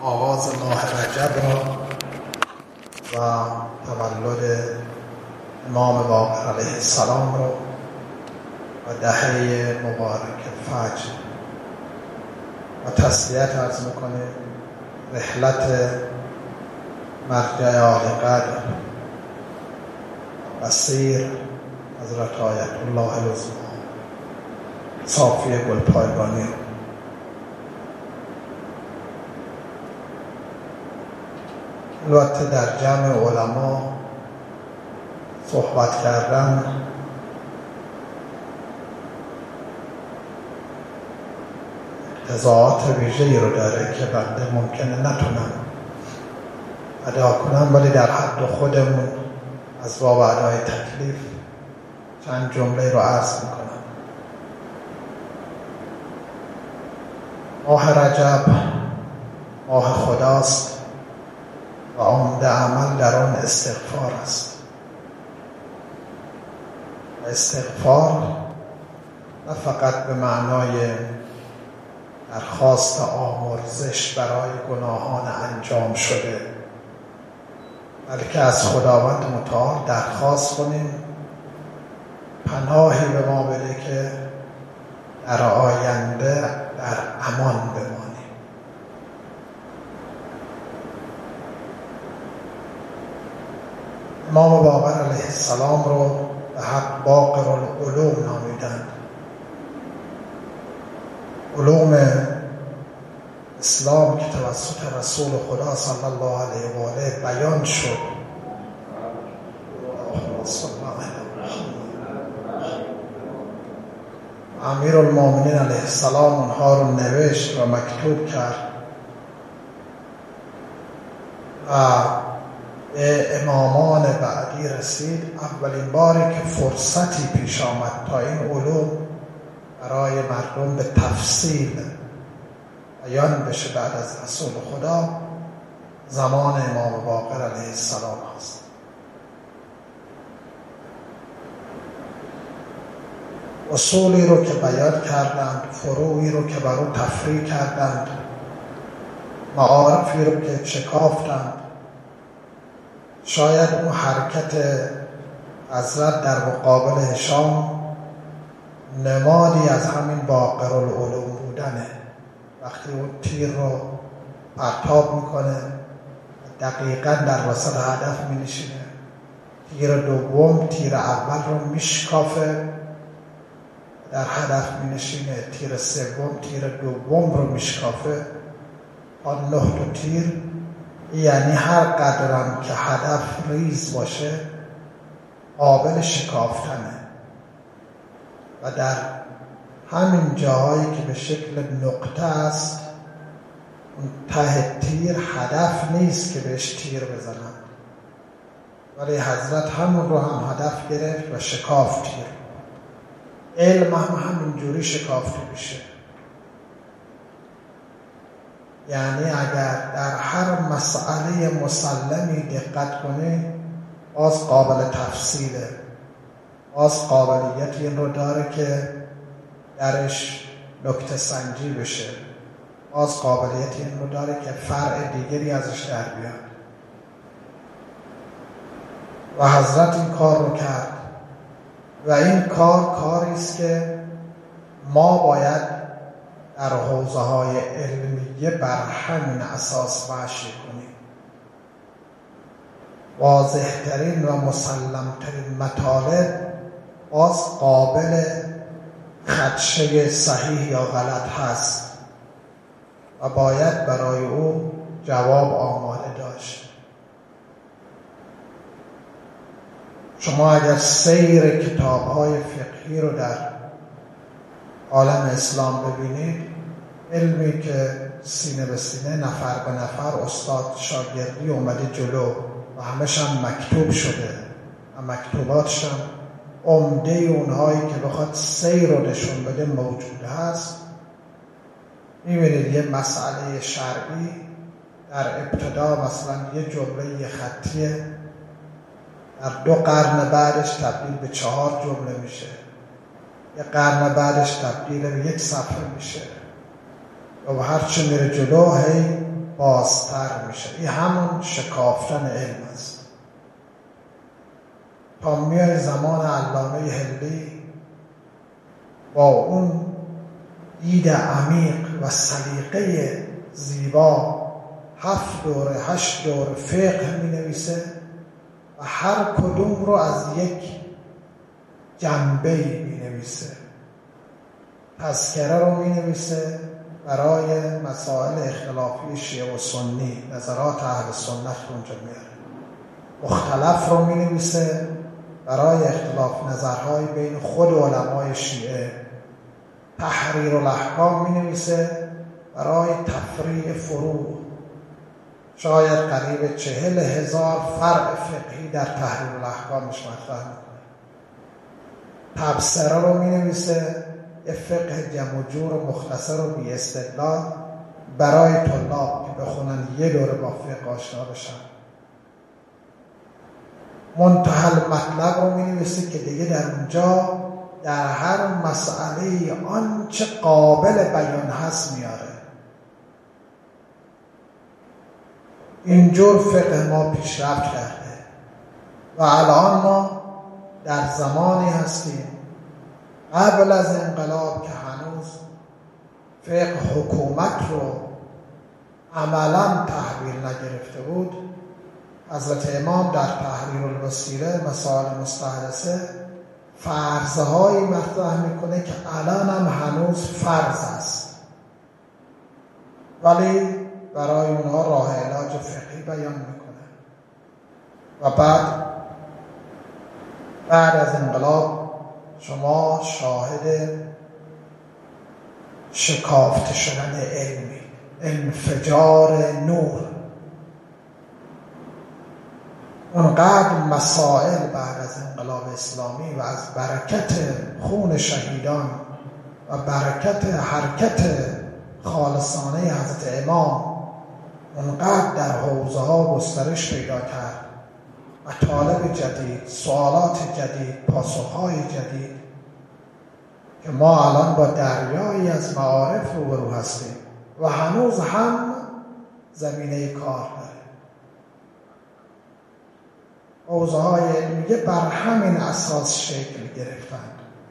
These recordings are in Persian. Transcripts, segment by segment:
آغاز ماه رجب را و تولد امام باقر علیه السلام را و دهه مبارک فجر و تسلیت عرض میکنه رحلت مرجع عالی قدر و سیر حضرت آیت الله العظما صافی گلپایگانی. البته در جمع علما صحبت کردن اقتضاعات ویژه‌ای رو داره که بنده ممکنه نتونم ادا کنم، ولی در حد خودمون از باب ادای تکلیف چند جمله رو عرض میکنم. ماه رجب ماه خداست و عمده عمل در آن استغفار است. و استغفار نه فقط به معنای درخواست آمرزش برای گناهان انجام شده، بلکه از خداوند متعال درخواست کنیم پناهی به ما بده که در آینده در امان بمانیم. امام باقر علیه السلام رو به حق باقر العلوم نامیدند. علوم اسلام که توسط رسول خدا صلی الله علیه و آله بیان شد، امیرالمومنین علیه السلام اونها رو نوشت و مکتوب کرد و به امامان بعدی رسید. اولین باری که فرصتی پیش آمد تا این علوم برای مردم به تفصیل بیان بشه بعد از رسول خدا، زمان امام باقر علیه السلام است. اصولی رو که بیان کردند، فروعی رو که بر او تفریع کردند، معارفی رو که شکافتند، شاید اون حرکت حضرت در مقابل هشام نمادی از همین باقر العلوم بودنه. وقتی اون تیر رو پرتاب میکنه دقیقاً در وسط هدف مینشینه، تیر دوم تیر اول رو میشکافه در هدف مینشینه، تیر سوم تیر دوم رو میشکافه. آن 9 تا تیر، یعنی هر قدرم که هدف ریز باشه قابل شکافتنه و در همین جاهایی که به شکل نقطه است اون ته تیر هدف نیست که بهش تیر بزنن، ولی حضرت همون رو هم هدف گرفت و شکافت تیر. علم هم همین جوری شکافته میشه. یعنی اگر در هر مسئله مسلمی دقت کنه باز قابل تفصیله، باز قابلیت این رو داره که درش نکته سنجی بشه، باز قابلیت این رو داره که فرع دیگری ازش در بیاد. و حضرت این کار رو کرد و این کاری است که ما باید در حوزه‌های علمیه بر همین اساس مشی کنیم. واضح‌ترین و مسلم‌ترین مطالب باز قابل خدشه صحیح یا غلط هست و باید برای او جواب آماده داشت. شما اگر سیر کتاب‌های فقهی رو در عالم اسلام ببینید، علمی که سینه به سینه نفر به نفر استاد شاگردی اومده جلو و همش هم مکتوب شده و مکتوباتش هم عمده اونهایی که بخواد سیر رو نشون بده موجود هست. میبینید یه مسئله شرعی در ابتدا مثلا یه جمله خطیه، در 2 قرن بعدش تبدیل به 4 جمله میشه، یه قرن بعدش تبدیل به 1 صفحه میشه و هر چه میره جلو هی بازتر میشه. این همون شکافتن علم است. تا میای زمان علامه حلبی با اون دید عمیق و سلیقه زیبا 7 دوره 8 دوره فقه می نویسه و هر کدوم رو از یک جنبه می نویسه. تذکره رو می نویسه برای مسائل اختلافی شیعه و سنی، نظرات اهل سنت رو اونجا میاره. مختلف رو می نویسه برای اختلاف نظرهای بین خود علمای شیعه. تحریر الاحکام می نویسه برای تفریع فروع. شاید قریب 40,000 فرع فقهی در تحریر الاحکامش مطرح میکنه. تبصره رو می نویسه، یه فقه جمع و جور و مختصر و بی استدلال برای طلاب که بخونن یه دوره با فقه آشنا بشن. منتهی المطلب رو می نویسه که دیگه در اونجا در هر مسئله آنچه قابل بیان هست میاره. اینجور فقه ما پیشرفت کرده و الان ما در زمانی هستیم قبل از انقلاب که هنوز فقه حکومت رو عملاً تحویل نگرفته بود. حضرت امام در تحریر الوسیله مسائل مستحدثه فرض‌هایی مطرح میکنه که الان هم هنوز فرض است، ولی برای اونها راه علاج فقهی بیان میکنه. و بعد از انقلاب شما شاهد شکافته شدن علمی، انفجار نور. اونقدر مسائل بعد از انقلاب اسلامی و از برکت خون شهیدان و برکت حرکت خالصانه حضرت امام اونقدر در حوزه ها گسترش پیدا کرد. مطالب جدید، سوالات جدید، پاسخهای جدید که ما الان با دریایی از معارف روبرو هستیم و هنوز هم زمینه کار داره. حوزه های علمیه بر همین اساس شکل گرفتند.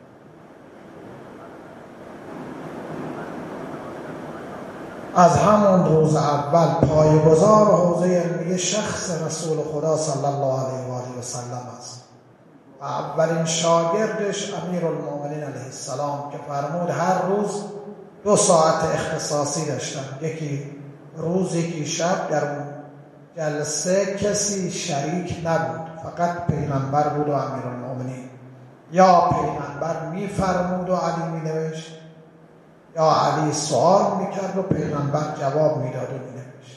از همون روز اول پایه‌گذار حوزه علمیه شخص رسول خدا صلی الله علیه و آله و سلم است. و اولین شاگردش امیرالمومنین علیه السلام که فرمود هر روز 2 ساعت اختصاصی داشتن، یکی روز یکی شب. در اون جلسه کسی شریک نبود، فقط پیغمبر بود و امیرالمومنین. یا پیغمبر میفرمود و علی مینوشت، یا علی سوال میکرد و پیغمبر جواب میداد و مینوشت.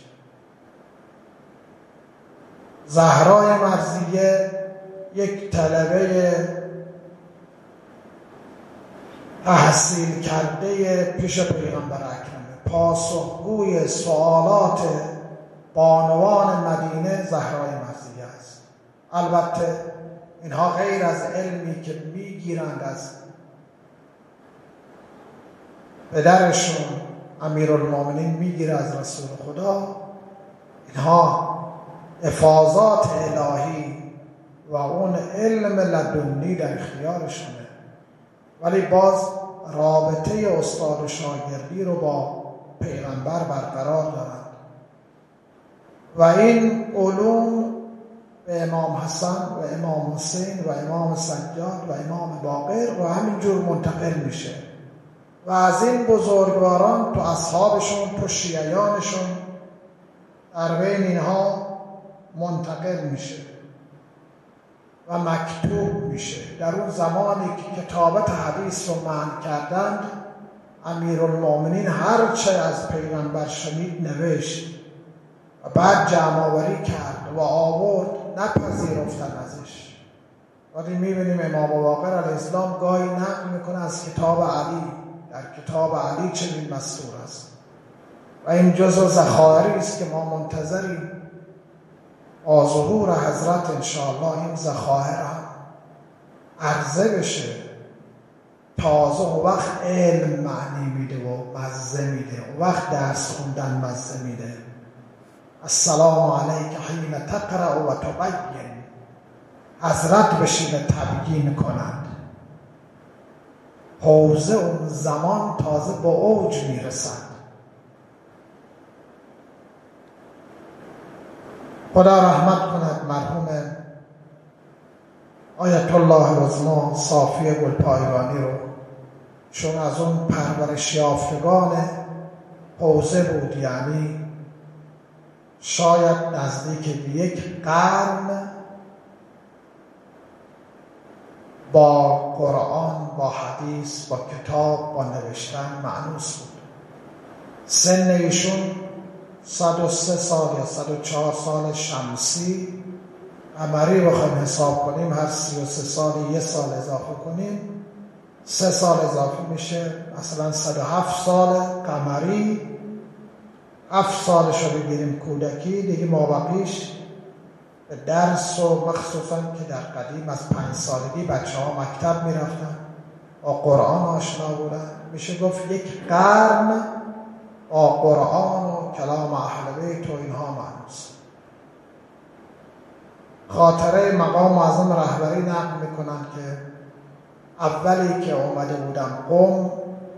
زهرای مرضیه یک طلبه تحصیل کرده پیش پیغمبر اکرمه، پاسخگوی سوالات بانوان مدینه زهرای مرضیه است. البته اینها غیر از علمی که میگیرند از پدرشون امیرالمومنین میگیره از رسول خدا، اینها افاضات الهی و اون علم لدنی در اختیارشونه، ولی باز رابطه استاد و شاگردی رو با پیغمبر برقرار دارند. و این علوم به امام حسن و امام حسین و امام سجاد و امام باقر و همینجور منتقل میشه و از این بزرگواران تو اصحابشون تو شیعیانشون در بین اینها منتقل میشه و مکتوب میشه. در اون زمانی که کتابت حدیث رو منع کردند، امیرالمومنین هر چه از پیغمبر شنید نوشت و بعد جمع آوری کرد و آورد، نپذیرفتن ازش. ولی میبینیم امام باقر علیه السلام گاهی نقل میکنه از کتاب علی، در کتاب علی چنین مستور است. و این جزء ذخایر است که ما منتظریم با ظهور حضرت انشاءالله این ذخایر هم عرضه بشه. تازه و وقت علم معنی میده و مزه میده، و وقت درس خوندن مزه میده. السلام علیک حین تقرأ و تبین، حضرت بشینه تبیین کند. حوزه اون زمان تازه با اوج میرسد. خدا رحمت کند مرحوم آیت الله عظما صافی گلپایگانی رو، چون از اون پرورش یافتگان حوزه بود. یعنی شاید نزدیک به 1 قرن با قرآن، با حدیث، با کتاب، با نوشتن مأنوس بود. سن ایشون 103 سال یا 104 سال شمسی، قمری بخوایم حساب کنیم هر 33 سال 1 سال اضافه کنیم 3 سال اضافه میشه، مثلا 107 سال قمری. 7 سالش رو بگیریم کودکی، دیگه مابقیش به درس و مخصوصا که در قدیم از 5 سالگی بچه ها مکتب میرفتن، با قرآن آشنا بودن. میشه گفت 1 قرن با قرآن و کلام اهل بیت و اینها معنوس. خاطره مقام معظم رهبری نقل میکنن که اولی که اومده بودم قم،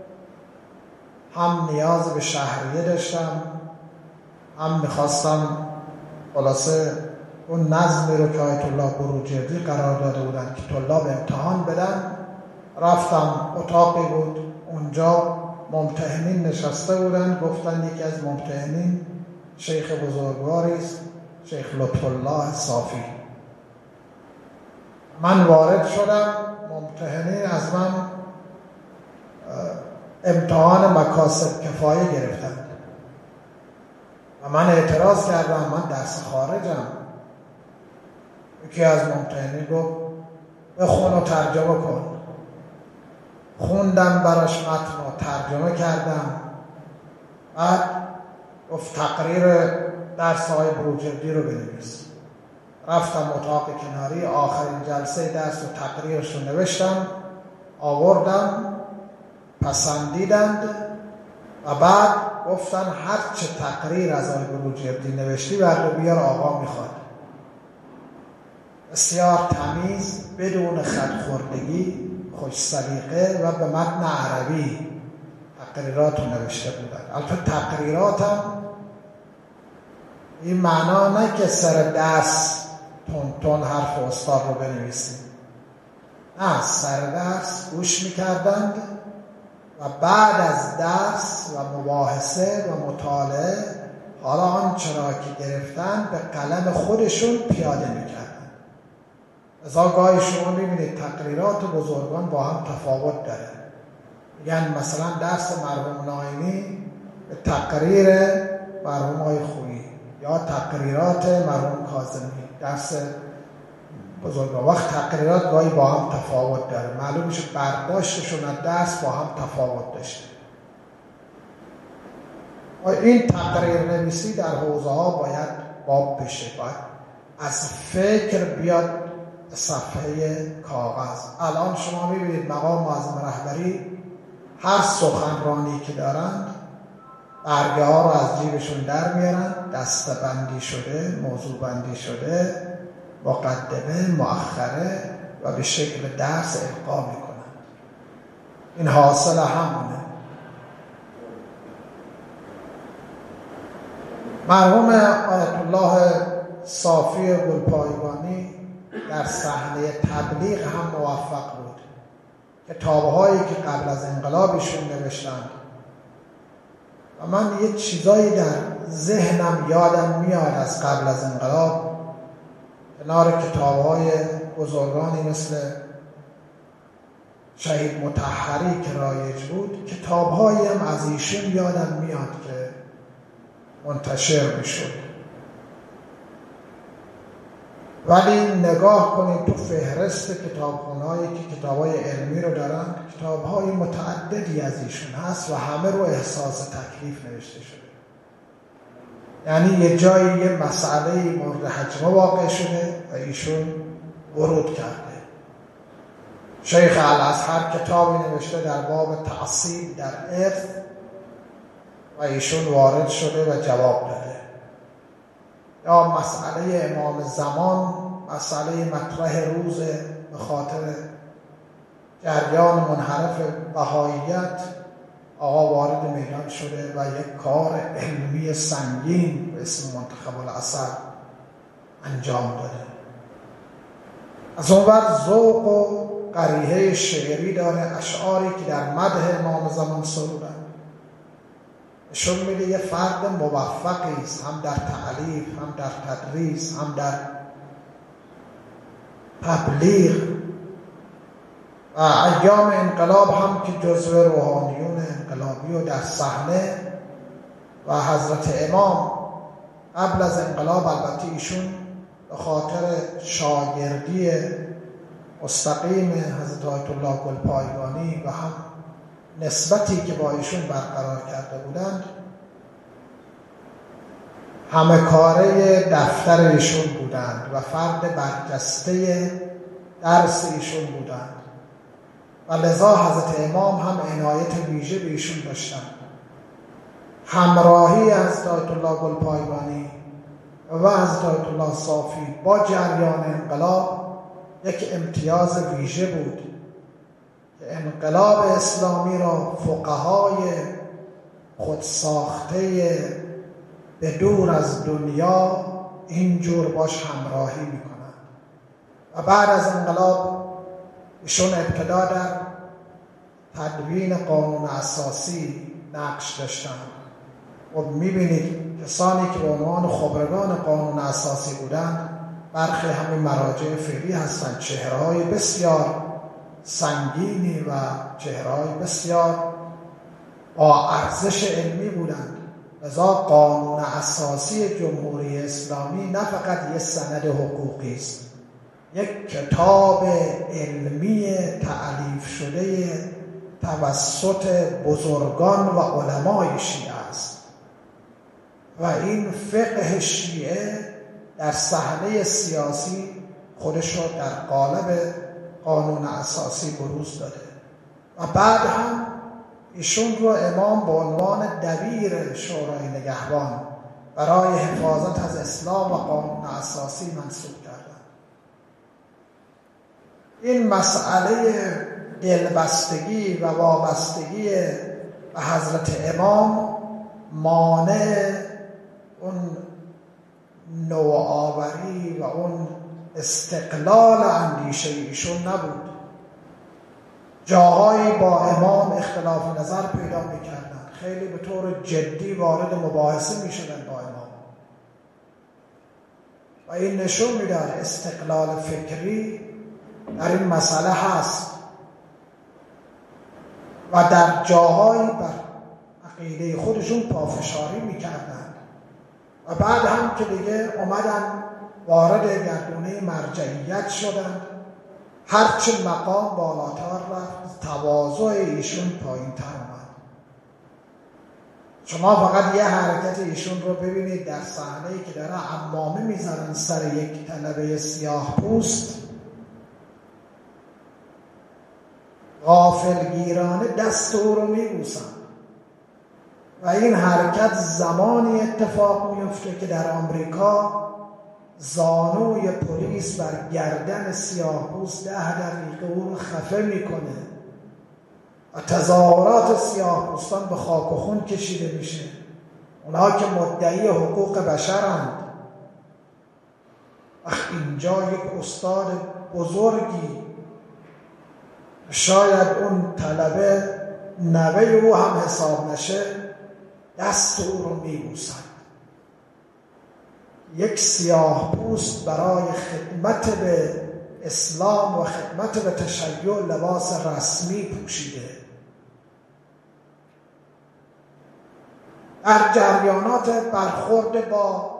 هم نیاز به شهریه داشتم، هم میخواستم خلاصه اون نظمی رو که آیت الله بروجردی قرار داده بودن که طلاب امتحان بدن. رفتم، اتاقی بود اونجا، ممتحنین نشسته بودن. گفتن یکی از ممتحنین شیخ بزرگواری است، شیخ لطف الله صافی. من وارد شدم، ممتحنین از من امتحان مکاسب کفایه گرفتن و من اعتراض کردم من درس خارجم. یکی از ممتحنین گفت بخون و ترجمه کن. خوندم براش متن و ترجمه کردم. بعد گفت تقریر درس های بروجردی رو بنویس. رفتم اتاق کناری، آخرین جلسه درس و تقریرش رو نوشتم، آوردم، پسندیدند و بعد گفتن هر چه تقریر از آقای بروجردی نوشتی برد بیار، آقا میخواد. بسیار تمیز، بدون خودخوردگی، خوش سلیقه و به متن عربی تقریرات رو نوشته بودن. البته تقریراتم این معنا نه که سر درس تون حرف استاد رو بنویسیم، نه، سر درس گوش میکردند و بعد از درس و مباحثه و مطالعه حالا آنچه را که گرفتن به قلم خودشون پیاده میکردن. ازا گاهی شما میبینید تقریرات بزرگان با هم تفاوت داره. میگن مثلا درس مرحوم ناینی به تقریر مرحوم آقای خویی یا تقریرات مرحوم کاظمی درس بزرگان. وقت تقریرات گاهی با هم تفاوت داره، معلوم میشه برداشتشون از درس با هم تفاوت داشته. و این تقریر نویسی در حوزه ها باید باب بشه، باید از فکر بیاد صفحه کاغذ. الان شما میبینید مقام معظم رهبری هر سخنرانی که دارند برگه ها رو از جیبشون در میارن، دسته بندی شده، موضوع بندی شده، مقدمه، مؤخره و به شکل درس القا میکنن. این حاصل همونه. مرحوم آیت الله صافی گلپایگانی در صحنه تبلیغ هم موفق بود. کتاب‌هایی که قبل از انقلابشون نوشتند و من یه چیزایی در ذهنم یادم میاد از قبل از انقلاب، کنار کتاب‌های بزرگانی مثل شهید مطهری که رایج بود، کتاب‌هایی هم از ایشون یادم میاد که منتشر میشد. ولی نگاه کنید تو فهرست کتابخونه‌هایی که کتاب‌های علمی رو دارن، کتاب‌های متعددی از ایشون هست و همه رو احساس تکلیف نوشته شده. یعنی یه جایی یه مسئله مورد حجمه واقع شده و ایشون ورود کرده. شیخ الازهر کتابی نوشته در باب تعصیب در ارث و ایشون وارد شده و جواب داده. یا مسئله امام زمان، مسئله مطرح روز به خاطر جریان منحرف بهاییت، آقا وارد میدان شده و یک کار علمی سنگین به اسم منتخب الاثر انجام داده. از اون وقت ذوق و قریحه شعری داره، اشعاری که در مدح امام زمان سرودن، نشون میده یه فرد موفقی است، هم در تعلیف، هم در تدریس، هم در تبلیغ. و ایام انقلاب هم که جزو روحانیون انقلابی و در صحنه، و حضرت امام قبل از انقلاب البته ایشون به خاطر شاگردی مستقیم حضرت آیت الله گلپایگانی و هم نسبتی که با ایشون برقرار کرده بودند، همه کاره دفتر ایشون بودند و فرد برجسته درس ایشون بودند و لذا حضرت امام هم عنایت ویژه به ایشون داشتند. همراهی حضرت آیت الله گلپایگانی و حضرت آیت الله صافی با جریان انقلاب یک امتیاز ویژه بود که انقلاب اسلامی را فقهای خودساخته به دور از دنیا اینجور باش همراهی میکنند. و بعد از انقلاب ایشون ابتدا در تدوین قانون اساسی نقش داشتند. و میبینید کسانی که به عنوان خبرگان قانون اساسی بودند برخی همین مراجع فعلی هستند، چهره‌های بسیار سنگینی و چهره‌های بسیار با ارزش علمی بودند. لذا قانون اساسی جمهوری اسلامی نه فقط یک سند حقوقی است، یک کتاب علمی تألیف شده توسط بزرگان و علمای شیعه است و این فقه شیعه در صحنه سیاسی خودش را در قالب قانون اساسی بروز داده. و بعد هم ایشون رو امام به عنوان دبیر شورای نگهبان برای حفاظت از اسلام و قانون اساسی منصوب کردند. این مسئله دلبستگی و وابستگی به حضرت امام مانع اون نوآوری و اون استقلال اندیشه ایشون نبود. جاهایی با امام اختلاف نظر پیدا می‌کردند، خیلی به طور جدی وارد مباحثه می‌شدند با امام و این نشون می‌داد استقلال فکری در این مسئله هست و در جاهایی بر عقیده خودشون پافشاری می‌کردند و بعد هم که دیگه اومدن وارد گردونه مرجعیت شدند، هرچه مقام بالاتر رفت تواضع ایشون پایین تر اومد. شما فقط یه حرکت ایشون رو ببینید در صحنه‌ای که داره عمامه میزنن سر یک طلبه سیاه پوست، غافلگیرانه دست او رو میبوسن و این حرکت زمانی اتفاق میفته که در آمریکا زانوی پلیس بر گردن سیاه‌پوست 10 دقیقه او رو خفه میکنه و تظاهرات سیاه‌پوستان به خاک و خون کشیده میشه. اونها که مدعی حقوق بشرند. اینجا یک استاد بزرگی، شاید اون طلبه نوه او هم حساب نشه، دست او رو میبوسند. یک سیاه پوست برای خدمت به اسلام و خدمت به تشیع لباس رسمی پوشیده. در جریانات برخورد با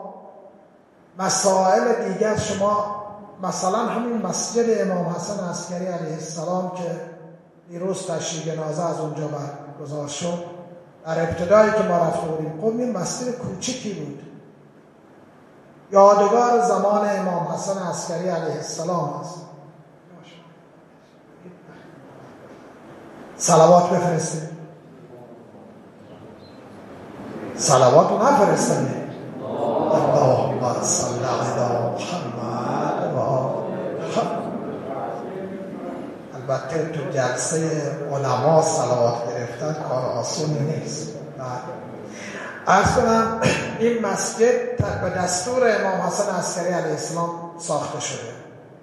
مسائل دیگر شما مثلا همین مسجد امام حسن عسکری علیه السلام که دیروز تشییع جنازه از اونجا برگزار شد، در ابتدایی که ما رفته بودیم خب این مسجد کوچکی بود، یادگار زمان امام حسن عسکری علیه السلام است. صلوات بفرستید. صلوات رو نفرستید. اللهم صل علی محمد و آل محمد. البته تو جلسه علما صلوات گرفتن کار آسونی نیست. عرض کنم این مسجد به دستور امام حسن عسکری علیه السلام ساخته شده.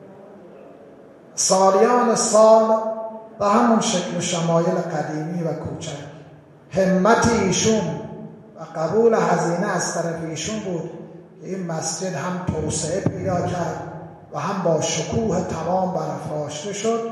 سالیان سال به همون شکل و شمایل قدیمی و کوچک. همت ایشون و قبول هزینه از طرف ایشون بود که این مسجد هم توسعه پیدا کرد و هم با شکوه تمام برافراشته شد،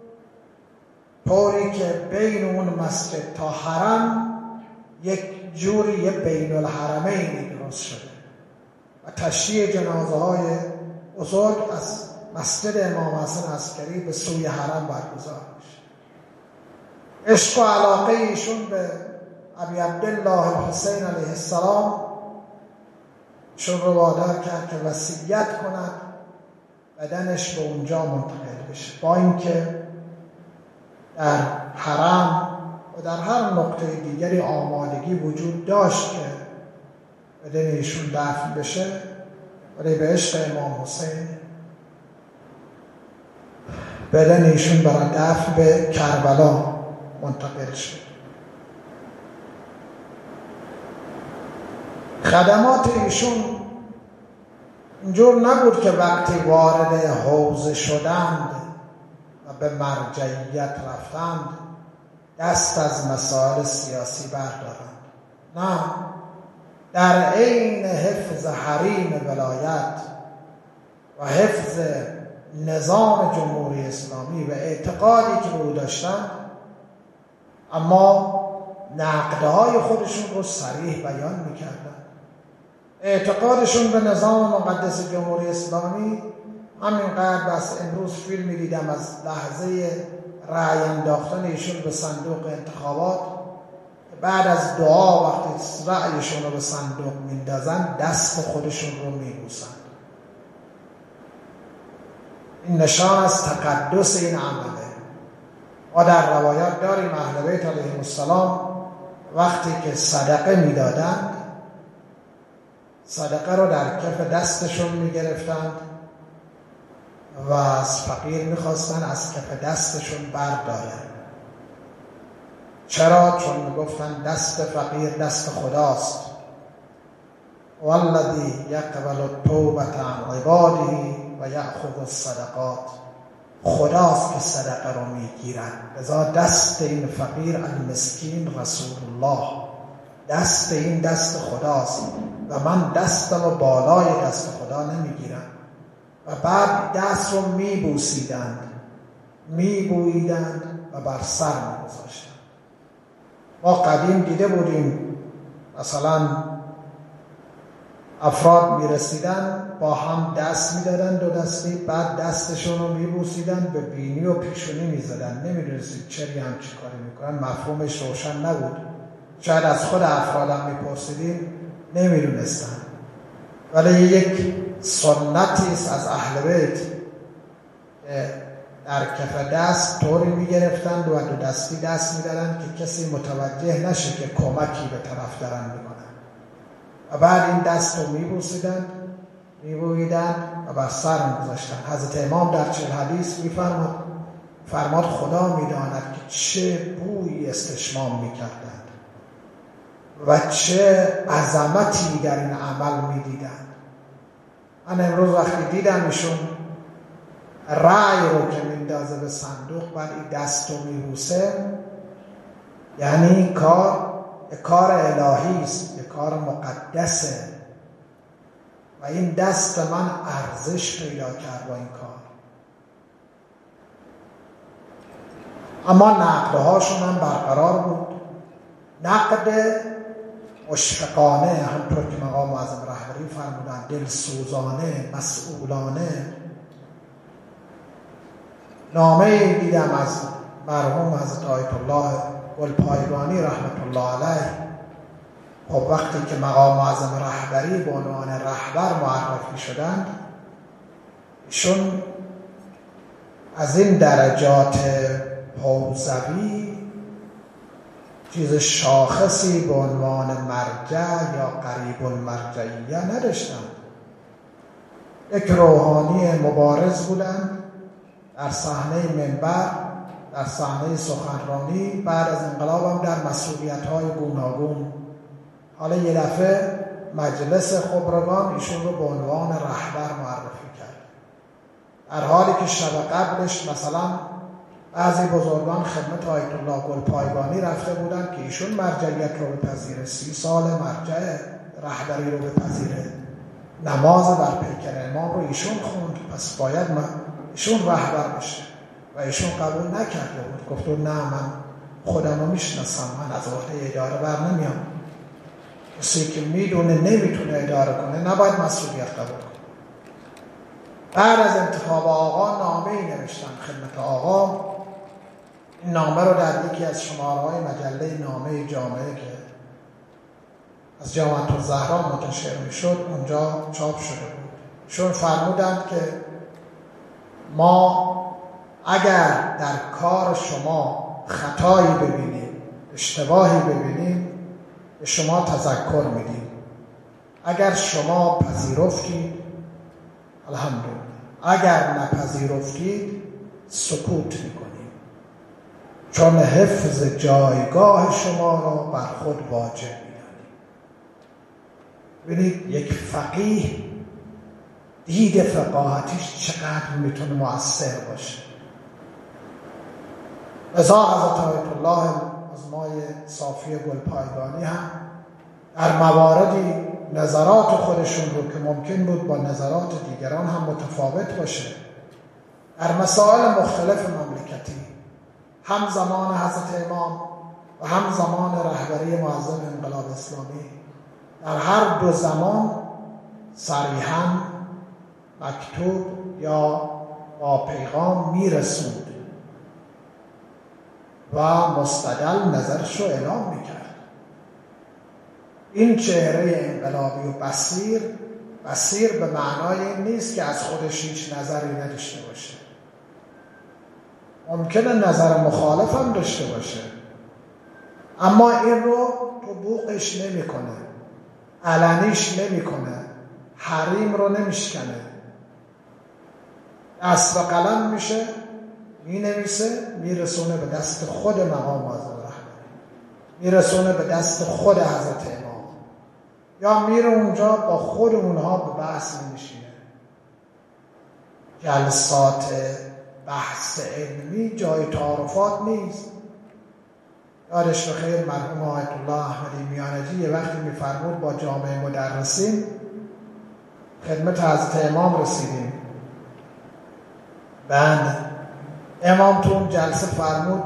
طوری که بین اون مسجد تا حرم یک جوری بین الحرمین درست شده و تشییع جنازه های بزرگ از مسجد امام حسن عسکری به سوی حرم برگزار میشه. عشق و علاقه ایشون به ابی عبدالله الحسین علیه السلام شون رو وادار کرد که وصیت کند بدنش به اونجا منتقل بشه، با اینکه در حرم و در هر نقطه دیگری آمادگی وجود داشت که بدن ایشون دفن بشه، ولی به عشق امام حسین بدن ایشون برای دفن به کربلا منتقل شد. خدمات ایشون اینجور نبود که وقتی وارد حوزه شدند و به مرجعیت رفتند دست از مسائل سیاسی بردارند. نه، در عین حفظ حریم ولایت و حفظ نظام جمهوری اسلامی و اعتقادی که به او داشتند، اما نقدهای خودشون رو صریح بیان میکردن. اعتقادشون به نظام مقدس جمهوری اسلامی همینقدر بس. امروز فیلم می‌دیدم از لحظه رأی انداختن ایشون به صندوق انتخابات، بعد از دعا وقتی رأیشون رو به صندوق میندازن دست خودشون رو میبوسن. این نشان از تقدس این عمله. ما در روایات داریم اهل بیت علیهم السلام وقتی که صدقه میدادند صدقه رو در کف دستشون میگرفتند و از فقیر میخواستن از کف دستشون بردارن. چرا؟ چون میگفتن دست فقیر دست خداست. والذی یقبل التوبة عن عباده و یأخذ الصدقات. خداست که صدقه رو میگیرن. لذا دست این فقیر المسکین رسول الله، دست این دست خداست و من دستم و بالای دست خدا نمیگیرم. و بعد دست رو میبوسیدند، میبوییدند و بر سر میگذاشتند. ما قدیم دیده بودیم مثلا افراد میرسیدن با هم دست میدادن دو دستی، بعد دستشون رو میبوسیدن، به بینی و پیشونی میزدن. نمیدونستید چری هم چی کاری میکنن، مفهومش روشن نبود. شاید از خود افرادم میپرسیدیم نمیدونستن، ولی یک سنتی است از اهل بیت که در کف دست طوری میگرفتند و دو دستی دست میدادند که کسی متوجه نشه که کمکی به طرف دارن میکنن و بعد این دست رو میبوسیدند، میبوییدند و بر سر میگذاشتند. حضرت امام در چه حدیث فرماد خدا میداند که چه بویی استشمام میکردند و چه عظمتی در این عمل میدیدند. من امروز وقتی دیدم ایشون رأی رو که میندازه به صندوق بعد این دست رو میبوسه، یعنی این کار الهی است، یک کار مقدسه و این دست من ارزش پیدا کرد با این کار. اما نقدهاشون هم برقرار بود، نقد مشفقانه، همطور که مقام معظم رهبری فرمودن، دلسوزانه، مسئولانه. نامه دیدم از مرحوم حضرت آیت الله گلپایگانی رحمت الله علیه. خب وقتی که مقام معظم رهبری به عنوان رهبر معرفی شدند، ایشون از این درجات حوزوی چیز شاخصی به عنوان مرجع یا قریب المرجعیه نداشتند. یک روحانی مبارز بودند در صحنه منبر، در صحنه سخنرانی، بعد از انقلاب هم در مسئولیت‌های گوناگون. حالا یه دفعه مجلس خبرگان ایشون رو به عنوان رهبر معرفی کرد، در حالی که شب قبلش مثلا بعضی بزرگان خدمت آیت الله گلپایگانی رفته بودند که ایشون مرجعیت رو بپذیره، 30 سال مرجع رهبری رو بپذیره، نماز بر پیکر امام رو ایشون خوند، پس باید ایشون رهبر بشه و ایشون قبول نکرده بود. گفت نه، من خودم رو میشناسم، من از عهده اداره بر نمیام. کسی که میدونه نمیتونه اداره کنه نباید مسئولیت قبول کنه. بعد از انتخاب آقا نامه‌ای نوشتم خدمت آقا. این نامه رو در یکی از شماره‌های مجله نامه جامعه که از جامعه الزهرا منتشر میشد اونجا چاپ شده بود. چون فرمودند که ما اگر در کار شما خطایی ببینیم، اشتباهی ببینیم، به شما تذکر میدیم. اگر شما پذیرفتید الحمدلله، اگر نپذیرفتید سکوت میکنیم، چون حفظ جایگاه شما را بر خود واجب میدانیم. ببینید یک فقیه دید فقاهتیش چقدر میتونه مؤثر باشه. لذا حضرت آیت الله آزمای صافی گلپایگانی هم در مواردی نظرات خودشون رو که ممکن بود با نظرات دیگران هم متفاوت باشه، در مسائل مختلف مملکتی، هم زمان حضرت امام و هم زمان رهبری معظم انقلاب اسلامی، در هر دو زمان صریحاً مکتوب یا با پیغام میرسوند و مستدل نظرش رو اعلام میکرد. این چهره انقلابی و بصیر به معنای این نیست که از خودش هیچ نظری نداشته باشه. ممکنه نظر مخالف هم داشته باشه، اما این رو تو بوقش نمیکنه، علنیش نمیکنه، حریم رو نمیشکنه، دست به قلم میشه، مینویسه، میرسونه به دست خود مقام معظم رهبری، میرسونه به دست خود حضرت امام، یا میره اونجا با خود اونها به بحث میشینه. جلسات بحث علمی جای تعارفات نیست. یادش بخیر مرحوم آیت الله احمدی میانجی یه وقتی میفرمود با جامعه مدرسین خدمت حضرت امام رسیدیم، بعد امام تو اون جلسه فرمود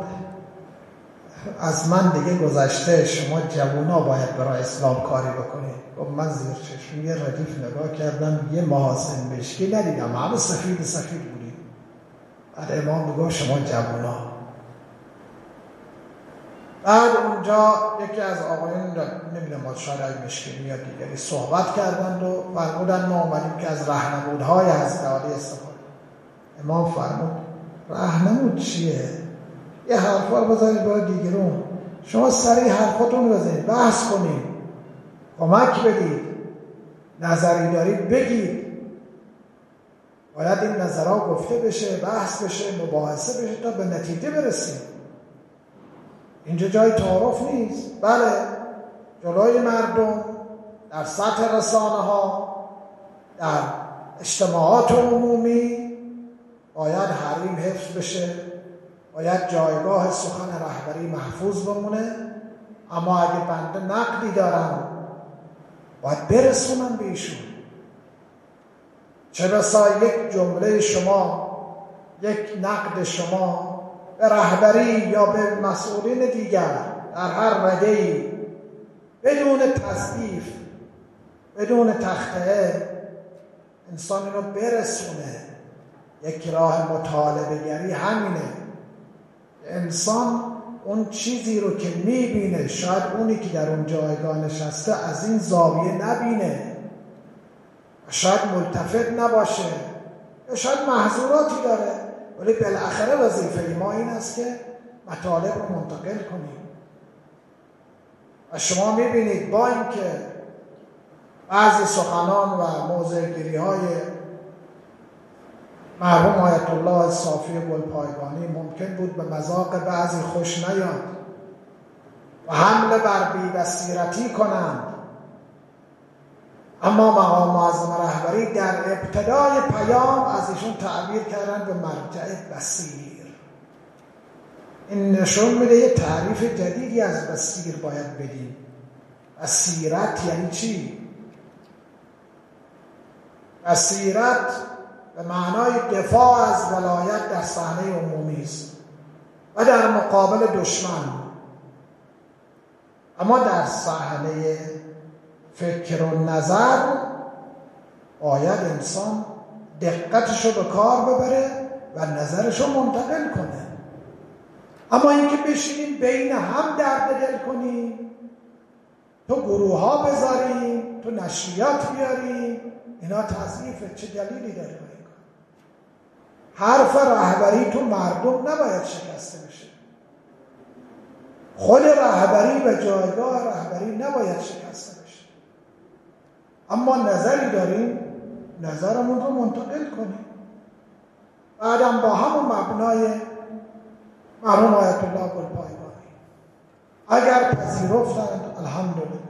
از من دیگه گذشته، شما جوونا باید برای اسلام کاری بکنید. و من زیر چشم یه ردیف نگاه کردم، یه محاسن مشکی ندیدم، همه سفید بودیم. بعد امام میگه شما جوونا. بعد اونجا یکی از آقایون نمیدونم شاید مشکی یا دیگری صحبت کردند و فرمودن ما اومدیم که از راهنمودهای حضرت عالی استفاده. امام فرمود راهنمود چیه؟ یه حرفا رو بذارید برای دیگرون، شما سریع حرفاتون رو بزنید، بحث کنید، کمک بدید، نظری دارید بگید. باید این نظرها گفته بشه، بحث بشه، مباحثه بشه تا به نتیجه برسیم. اینجا جای تعارف نیست. بله، جلوی مردم، در سطح رسانه ها، در اجتماعات عمومی باید حریم حفظ بشه، باید جایگاه سخن رهبری محفوظ بمونه. اما اگه بنده نقدی دارم باید برسونم به ایشون. چه بسا یک جمله شما، یک نقد شما به رهبری یا به مسئولین دیگر در هر رده‌ای بدون تصدیف، بدون تخطئه انسان اینو برسونه. یک راه مطالبه گری همینه. انسان اون چیزی رو که میبینه شاید اونی که در اون جایگاه نشسته از این زاویه نبینه، شاید ملتفت نباشه، شاید محظوراتی داره، ولی بالاخره وظیفه ما این است که مطالب رو منتقل کنیم. و شما میبینید با اینکه بعضی سخنان و موضع‌گیری‌های مرحوم آیت الله صافی گلپایگانی ممکن بود به مذاق بعضی خوش نیاد و حمله بر بی‌بصیرتی کنند، اما مقام معظم رهبری در ابتدای پیام از ایشون تعبیر کردن به مرجع بصیر. این نشون میده یه تعریف جدیدی از بصیر باید بدیم. بصیرت یعنی چی؟ بصیرت به معنای دفاع از ولایت در صحنه عمومی است و در مقابل دشمن، اما در صحنه فکر و نظر باید انسان دقتشو به کار ببره و نظرشو منتقل کنه. اما اینکه بشینیم بین هم درد دل کنیم، تو گروه ها بذاریم، تو نشریات بیاریم، اینا تضعیفه. چه دلیلی داره؟ حرف رهبری تو مردم نباید شکسته بشه. خود رهبری و جایگاه رهبری نباید شکسته بشه. اما نظری داریم، نظرمون رو منتقل کنیم. بعدم با همون مبنای مرحوم آیت الله گلپایگانی اگر پذیرفتند الحمدلله،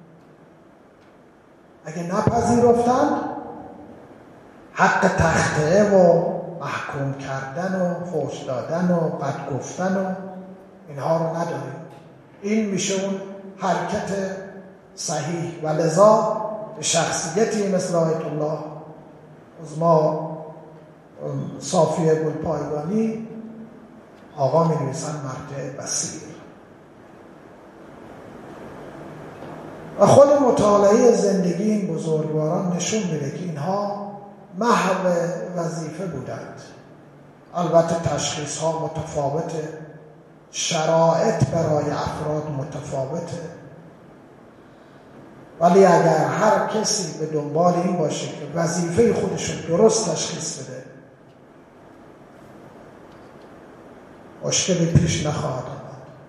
اگه نپذیرفتند حق تخطئه و محکوم کردن و فحش دادن و بد گفتن و اینها رو نداریم. این میشه اون حرکت صحیح و لذا به شخصیتی مثل آیت الله عظما صافی گلپایگانی آقا می نویسن مرجع بصیر. و خود مطالعه زندگی این بزرگواران نشون میده که اینها محو وظیفه بودند. البته تشخیص ها متفاوته، شرایط برای افراد متفاوته، ولی اگر هر کسی به دنبال این باشه که وظیفه خودش رو درست تشخیص بده، مشکلی پیش نخواهد آمد.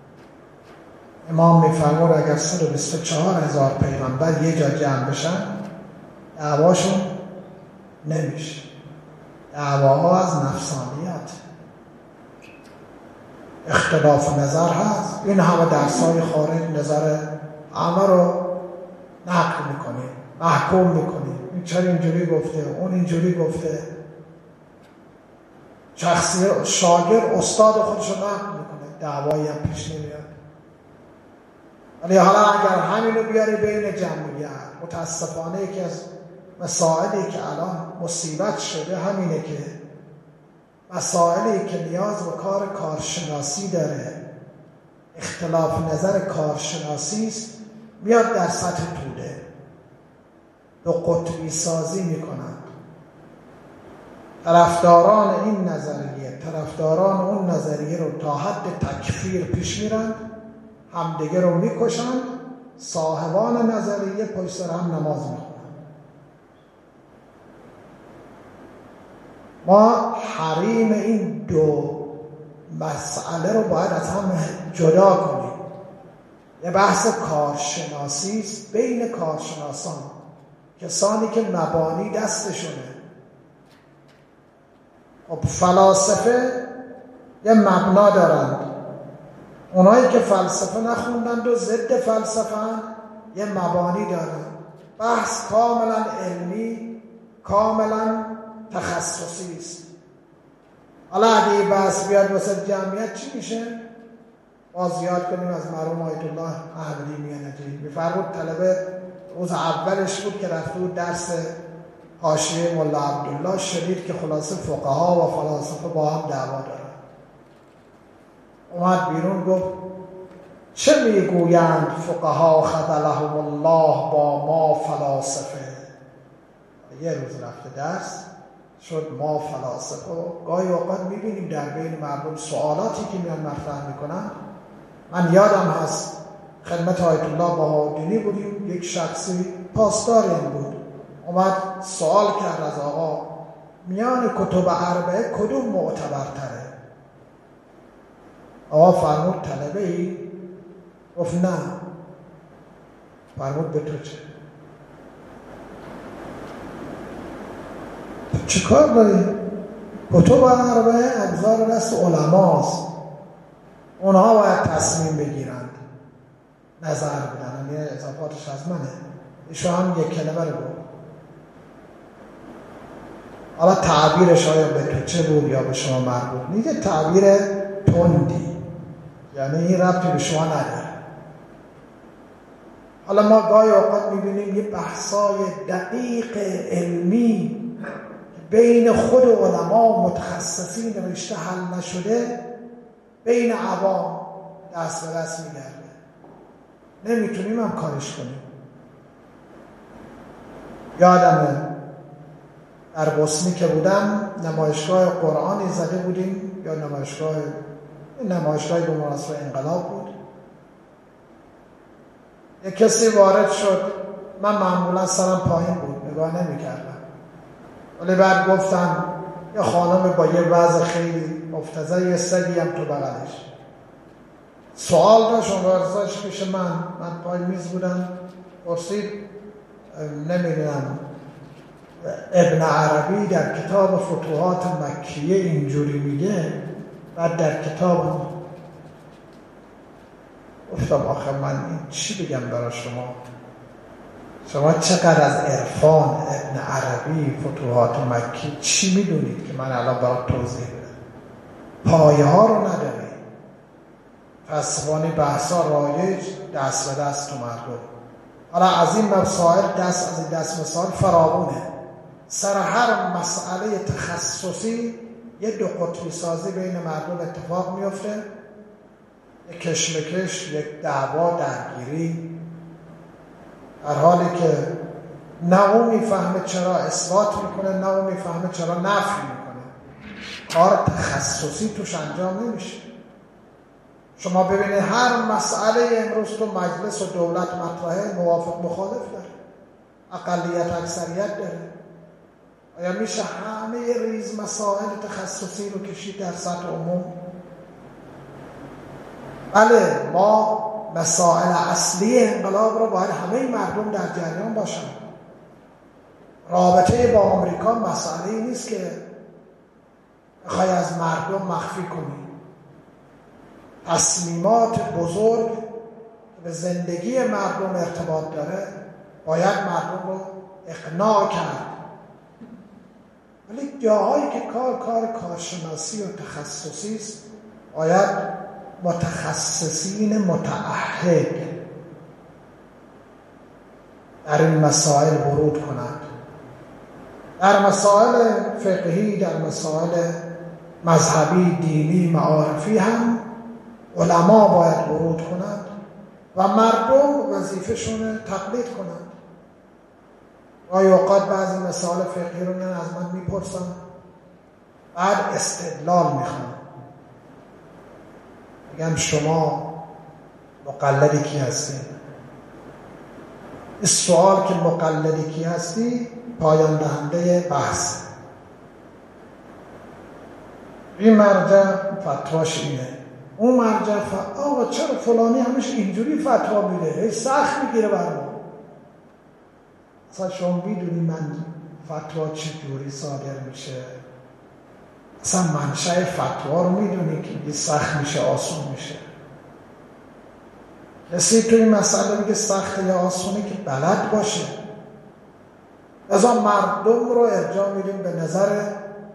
امام میفرمود اگر 124,000 پیغمبر یه جا جمع بشن دعواشون نمیشه. دعواها از نفسانیت، اختلاف نظر هست. این همه درسای خارج نظر همه رو نقل میکنیم، محکوم میکنیم. این چرا اینجوری گفته، اون اینجوری گفته. شخصی شاگرد استاد خودش رو نقل میکنه، دعوایی هم پیش نمیاد. ولی حالا اگر همینو بیاری بین جمعیت، متاسفانه یکی از مسائلی که الان مصیبت شده همینه که مسائلی که نیاز به کار کارشناسی داره، اختلاف نظر کارشناسی است، میاد در سطح توده دو قطبی سازی میکنن. طرفداران این نظریه، طرفداران اون نظریه رو تا حد تکفیر پیش میرن، همدیگه رو میکشن. صاحبان نظریه پشت سر هم نماز میخونن. ما حریم این دو مسئله رو باید از هم جدا کنیم. یه بحث کارشناسی است بین کارشناسان، کسانی که مبانی دستشونه. خب فلاسفه یه مبنا دارند، اونایی که فلسفه نخوندند و ضد فلسفه هستند یه مبانی دارند. بحث کاملا علمی، کاملا تخصصی است. حالا اگه این بحث بیاد واسه جمعیت چی میشه؟ باز یاد کنیم از مرحوم آیت الله احمدی میانجی. میفرمود طلبه روز اولش بود که رفته بود درس حاشیه ملا عبدالله، شدید که خلاصه فقها و فلاسفه با هم دعوا دارن. اومد بیرون گفت چه میگویند فقها خذلهم الله با ما فلاسفه. یه روز رفته درس شد ما فلاسفه. گاهی اوقات میبینیم در بین مردم سوالاتی که میان مطرح میکنن. من یادم هست خدمت آیت الله بهاءالدینی بودیم، یک شخصی پاسدار این بود، اومد سوال کرد از آقا میان کتب اربعه کدوم معتبرتره؟ آقا فرمود طلبه ای؟ گفت نه. فرمود به تو چه؟ تو چه کار داری؟ کتب اربعه ابزار دست علماست، اونها باید تصمیم بگیرند، نظر بدن. یعنی اضافاتش از منه، ایشون هم یک کلمه رو بود. حالا تعبیرش آیا به تو چه بود یا به شما مربوط نیست، تعبیر تندی، یعنی این ربطی به شما نداره. حالا ما گاهی اوقات میبینیم یه بحثای دقیق علمی بین خود علما و متخصصین رشته حل نشده بین عوام دست به دست میگرده، نمیتونیم هم کارش کنیم. یادمه در بوسنی که بودم نمایشگاه قرآنی زده بودیم، یا نمایشگاه به مناسبت انقلاب بود. یک کسی وارد شد، من معمولا سرم پایین بود، نگاه نمی کردم، ولی بعد گفتم یه خانم با یه وضع خیلی مفتضح، یه سگی هم تو بغلش. سوال داشت، ورزش پیش من پای میز بودم، پرسید نمیدونم ابن عربی در کتاب فتوحات مکیه اینجوری میگه، بعد در کتاب گفتم آخه من این چی بگم برای شما چقدر از عرفان ابن عربی فتوحات مکی چی میدونید که من الان برای توضیح بدم؟ پایه ها رو ندارید. فلسفانی بحثا رایج دست به دست تو مردم. حالا از این مسائل دست مسائل فراوونه. سر هر مسئله تخصصی یه دو قطبی سازی بین مردم اتفاق میفته، یک کشمکش، یک دعوا، درگیری، در حالی که نه اون میفهمه چرا اثبات میکنه، نه اون میفهمه چرا نفی میکنه. کار تخصصی توش انجام نمیشه. شما ببینید هر مسئله امروز تو مجلس و دولت مطرحه، موافق مخالف داره، اقلیت اکثریت داره. آیا میشه همه ریز مسائل تخصصی رو کشید در سطح عموم؟ بله، ما مسائل اصلی انقلاب رو باید همه مردم در جریان باشن. رابطه با آمریکا مسئله نیست که بخوای از مردم مخفی کنی. تصمیمات بزرگ که به زندگی مردم ارتباط داره باید مردم رو اقناع کرد. ولی جاهایی که کار کارشناسی و تخصصی است، باید متخصصین متعهد در این مسائل ورود کنند. در مسائل فقهی، در مسائل مذهبی، دینی، معارفی هم علما باید ورود کنند و مردم وظیفه‌شون تقلید کنند. گاهی اوقات بعضی مسائل فقهی رو از من میپرسن، بعد استدلال میخوام. میگم شما مقلدی کی هستی؟ این سوال که مقلدی کی هستی پایان دهنده بحث. این مرجع فتواش اینه، اون مرجع آقا چرا فلانی همش اینجوری فتوا میده، سخت میگیره برام. اصلا شما میدونی من فتوا چجوری صادر میشه؟ اصلا منشأ فتوا رو میدونی که یه سخت میشه آسون میشه؟ کسی تو این مسئله میگه سخت یا آسونی که بلد باشه. لذا مردم رو ارجاع میدیم به نظر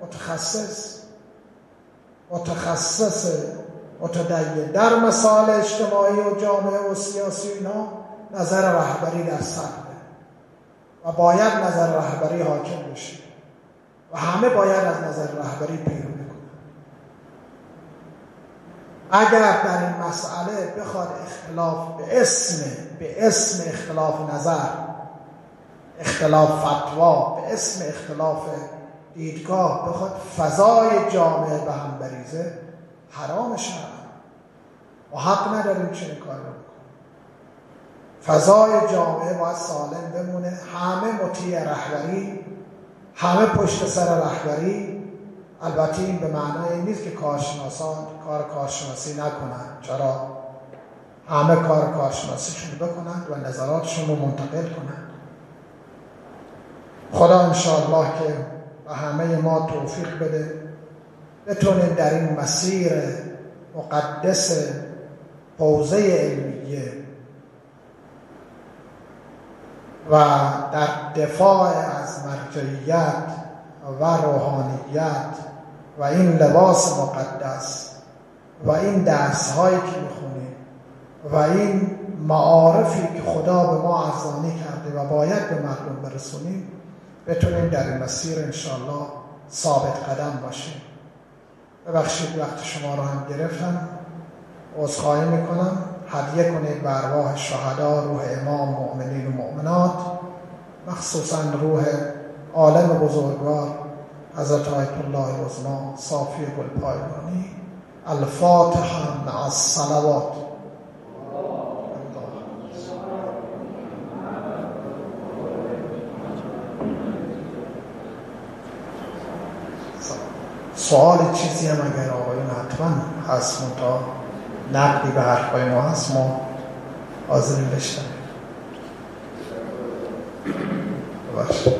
متخصص متدین در مسائل اجتماعی و جامعه و سیاسی. اینا نظر رهبری در سطحه و باید نظر رهبری حاکم بشه و همه باید از نظر رهبری پیروی کنن. اگر در این مسئله بخواد اختلاف به اسم اختلاف نظر، اختلاف فتوا، به اسم اختلاف دیدگاه بخواد فضای جامعه به هم بریزه، حرام شرعاً. ما حق نداریم چنین کاری رو بکنیم. فضای جامعه باید سالم بمونه، همه مطیع رهبری، همه پشت سر رهبری. البته این به معنای این نیست که کارشناسان کار کارشناسی نکنند. چرا؟ همه کار کارشناسیشون بکنند و نظراتشون رو منتقل کنند. خدا انشاءالله که به همه ما توفیق بده بتونیم در این مسیر مقدس حوزه علمیه و در دفاع از مرجعیت و روحانیت و این لباس مقدس و این درس‌هایی که می‌خونیم و این معارفی که خدا به ما ارزانی کرده و باید به مردم برسونیم، بتونیم در این مسیر انشاءالله ثابت قدم باشیم. ببخشید وقت شما رو هم گرفتم، عذرخواهی میکنم. هدیه کنید به ارواح شهدا، روح امام مؤمنین و مؤمنات، مخصوصا روح عالم بزرگوار حضرت آیت الله العظمی صافی گلپایگانی. الفاتحه مع الصلوات. سوال چیزی هم اگر آقایون حتما هست تا نقدی به حرفای ما هست، ما حاضرین بشنویم. باشه.